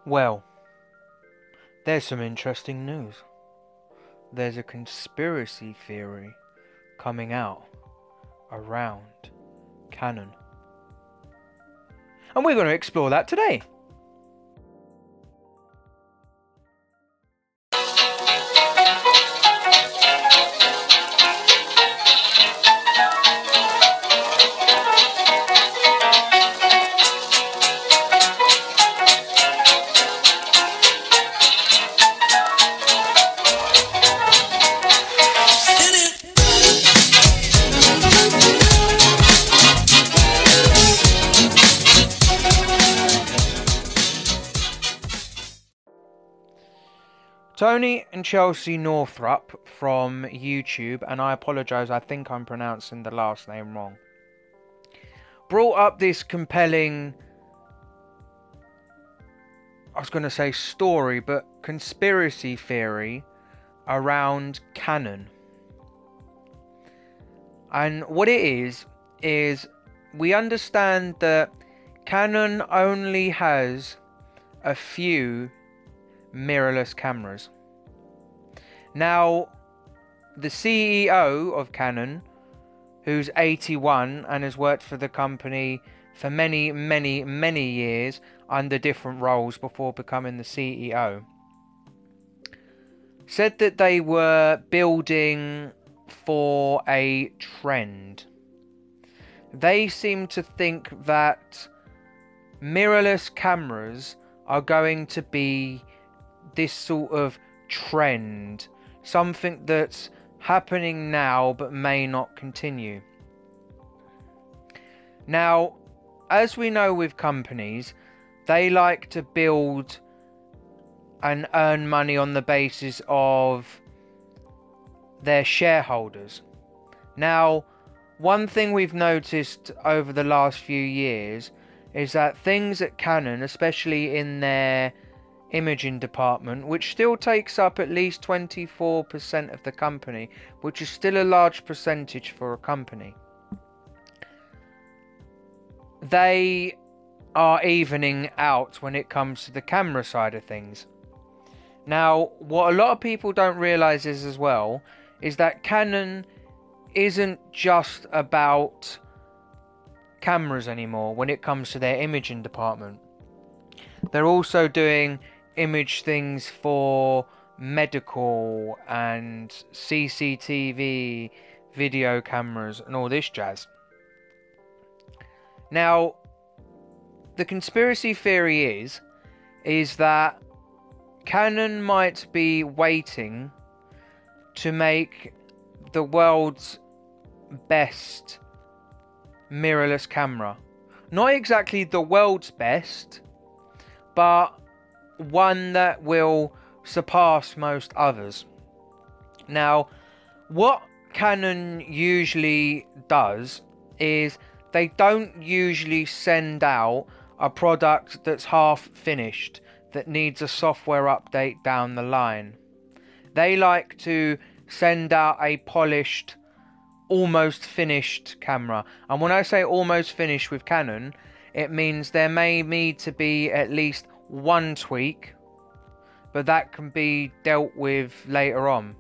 Well, there's some interesting news. There's a conspiracy theory coming out around Canon. And we're going to explore that today. Tony and Chelsea Northrup from YouTube, and I apologise, I think I'm pronouncing the last name wrong, brought up this compelling, I was going to say story, but conspiracy theory around Canon. And what it is we understand that Canon only has a few mirrorless cameras. Now, the CEO of Canon, who's 81 and has worked for the company for many years under different roles before becoming the CEO, said that they were building for a trend. They seem to think that mirrorless cameras are going to be this sort of trend, something that's happening now but may not continue. Now, as we know with companies, they like to build and earn money on the basis of their shareholders. Now, one thing we've noticed over the last few years is that things at Canon, especially in their imaging department, which still takes up at least 24% of the company, which is still a large percentage for a company, they are evening out when it comes to the camera side of things. Now, what a lot of people don't realise as well is that Canon isn't just about cameras anymore when it comes to their imaging department. They're also doing image things for medical and CCTV video cameras and all this jazz. Now, the conspiracy theory is that Canon might be waiting to make the world's best mirrorless camera. Not exactly the world's best, but one that will surpass most others. Now, what Canon usually does is they don't usually send out a product that's half finished that needs a software update down the line. They like to send out a polished, almost finished camera. And when I say almost finished with Canon, it means there may need to be at least one tweak, but that can be dealt with later on.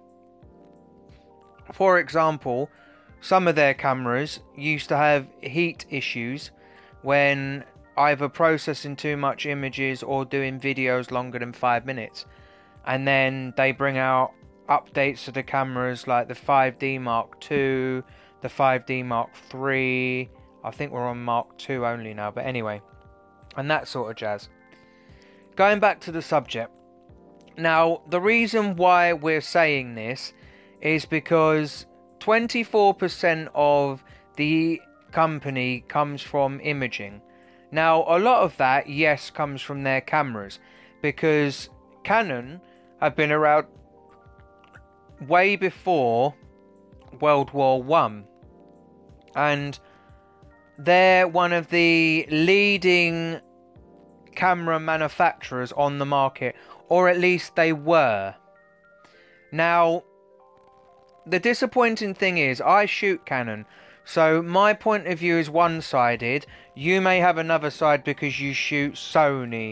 For example, some of their cameras used to have heat issues when either processing too much images or doing videos longer than 5 minutes, and then they bring out updates to the cameras like the 5D Mark II, the 5D Mark III, I think we're on Mark II only now, but anyway, and that sort of jazz. Going back to the subject. Now, the reason why we're saying this is because 24% of the company comes from imaging. Now, a lot of that, yes, comes from their cameras, because Canon have been around way before World War One, and they're one of the leading camera manufacturers on the market, or at least they were. Now, the disappointing thing is, I shoot Canon, so my point of view is one-sided. You may have another side because you shoot Sony,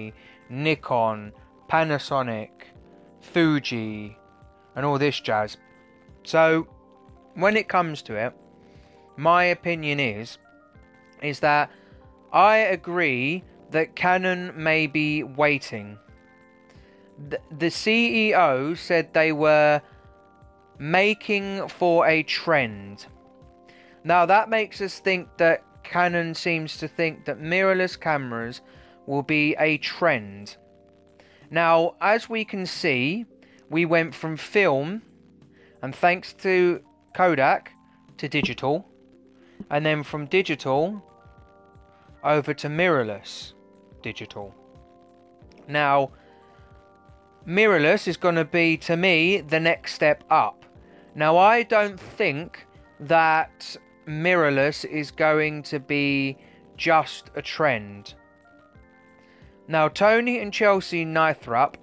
Nikon, Panasonic, Fuji, and all this jazz. So when it comes to it, my opinion is that I agree that Canon may be waiting. The CEO said they were making for a trend. Now that makes us think that Canon seems to think that mirrorless cameras will be a trend. Now, as we can see, we went from film, and thanks to Kodak, to digital, and then from digital over to mirrorless digital. Now, mirrorless is going to be, to me, the next step up. Now, I don't think that mirrorless is going to be just a trend. Now, Tony and Chelsea Northrup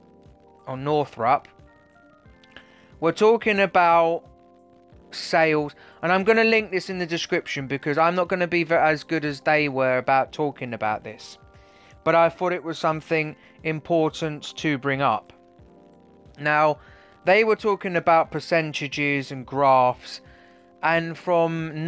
were talking about sales, and I'm going to link this in the description because I'm not going to be as good as they were about talking about this, but I thought it was something important to bring up. Now, they were talking about percentages and graphs, and from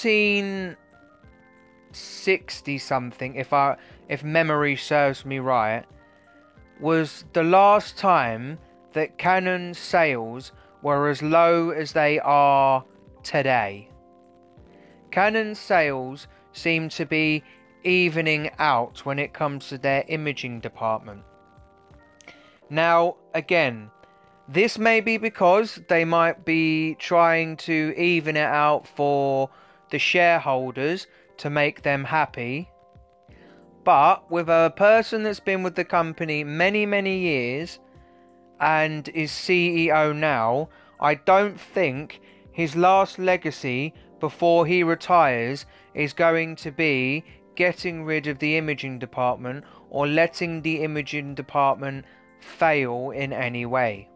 1960 something, if memory serves me right, was the last time that Canon sales were as low as they are today. Canon sales seem to be evening out when it comes to their imaging department. Now, again, this may be because they might be trying to even it out for the shareholders to make them happy. But with a person that's been with the company many years and is CEO now, I don't think his last legacy before he retires is going to be getting rid of the imaging department or letting the imaging department fail in any way.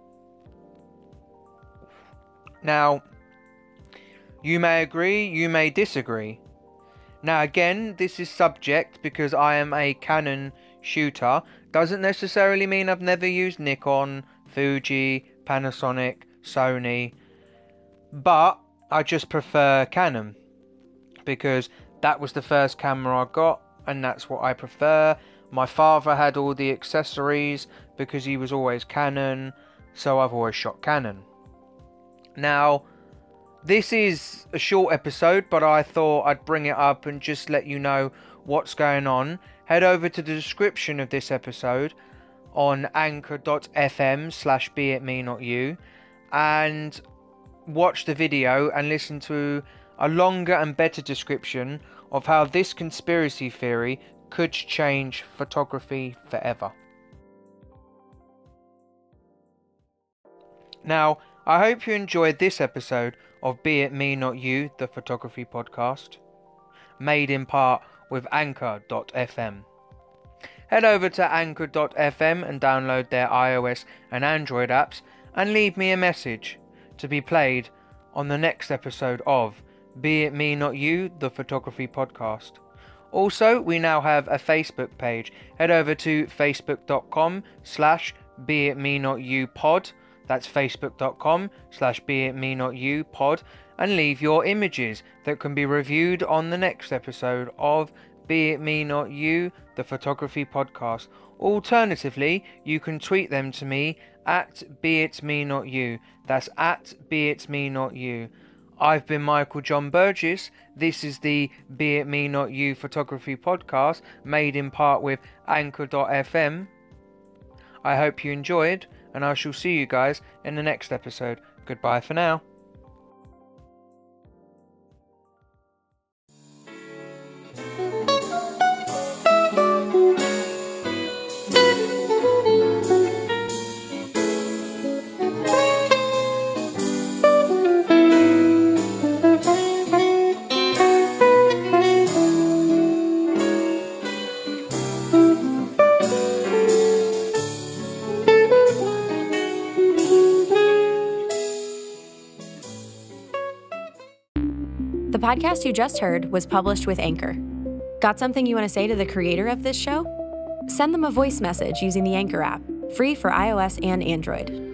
Now, you may agree, you may disagree. Now again, this is subject because I am a Canon shooter. Doesn't necessarily mean I've never used Nikon, Fuji, Panasonic, Sony. But I just prefer Canon because that was the first camera I got and that's what I prefer. My father had all the accessories because he was always Canon, so I've always shot Canon. Now, this is a short episode, but I thought I'd bring it up and just let you know what's going on. Head over to the description of this episode on anchor.fm/beitmenotYou and watch the video and listen to a longer and better description of how this conspiracy theory could change photography forever. Now, I hope you enjoyed this episode of Be It Me Not You, the photography podcast, made in part with Anchor.fm. Head over to Anchor.fm and download their iOS and Android apps and leave me a message to be played on the next episode of Be It Me Not You, the photography podcast. Also, we now have a Facebook page. Head over to facebook.com/beitmenotyou-pod. That's facebook.com/beitmenotyou-pod, and leave your images that can be reviewed on the next episode of Be It Me Not You, the photography podcast. Alternatively, you can tweet them to me at beitmenotYou. That's at beitmenotYou. I've been Michael John Burgess. This is the Be It Me Not You photography podcast, made in part with Anchor.fm. I hope you enjoyed, and I shall see you guys in the next episode. Goodbye for now. The podcast you just heard was published with Anchor. Got something you want to say to the creator of this show? Send them a voice message using the Anchor app, free for iOS and Android.